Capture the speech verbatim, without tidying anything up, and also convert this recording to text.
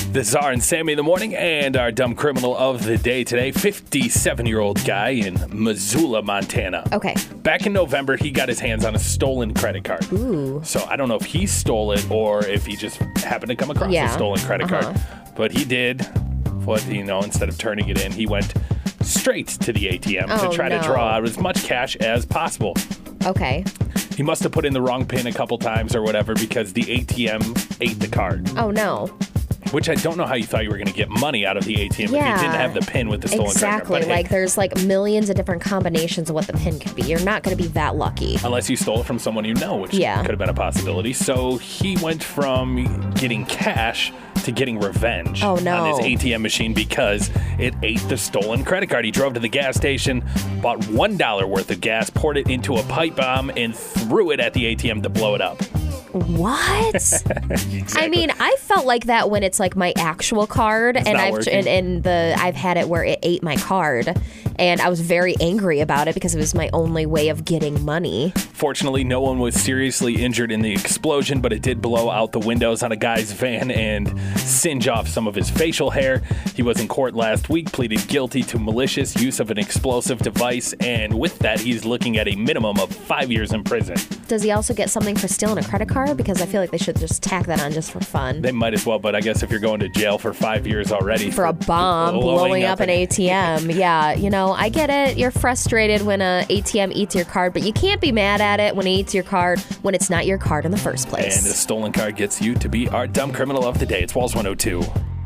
The Czar and Sammy in the morning, and our dumb criminal of the day today, fifty-seven-year-old guy in Missoula, Montana. Okay. Back in November, he got his hands on a stolen credit card. Ooh. So I don't know if he stole it or if he just happened to come across Yeah. a stolen credit Uh-huh. card. But he did what, you know, instead of turning it in, he went straight to the A T M Oh, to try no. to draw out as much cash as possible. Okay. He must have put in the wrong pin a couple times or whatever because the A T M ate the card. Oh, no. Which I don't know how you thought you were going to get money out of the A T M Yeah. if you didn't have the pin with the stolen Exactly. credit card. But hey, Like, there's like millions of different combinations of what the pin could be. You're not going to be that lucky. unless you stole it from someone you know, which Yeah. could have been a possibility. So he went from getting cash to getting revenge Oh, no. on his A T M machine because it ate the stolen credit card. He drove to the gas station, bought one dollar worth of gas, poured it into a pipe bomb, and threw it at the A T M to blow it up. What? Exactly. I mean, I felt like that when it's like my actual card, and not I've working. and, and the I've had it where it ate my card, and I was very angry about it because it was my only way of getting money. Fortunately, no one was seriously injured in the explosion, but it did blow out the windows on a guy's van and singe off some of his facial hair. He was in court last week, pleaded guilty to malicious use of an explosive device, and with that, he's looking at a minimum of five years in prison. Does he also get something for stealing a credit card? Because I feel like they should just tack that on just for fun. They might as well, but I guess if you're going to jail for five years already. For a bomb blowing up an A T M. Yeah, you know, I get it. You're frustrated when a A T M eats your card, but you can't be mad at it when it eats your card when it's not your card in the first place. And a stolen card gets you to be our dumb criminal of the day. It's Walls one oh two.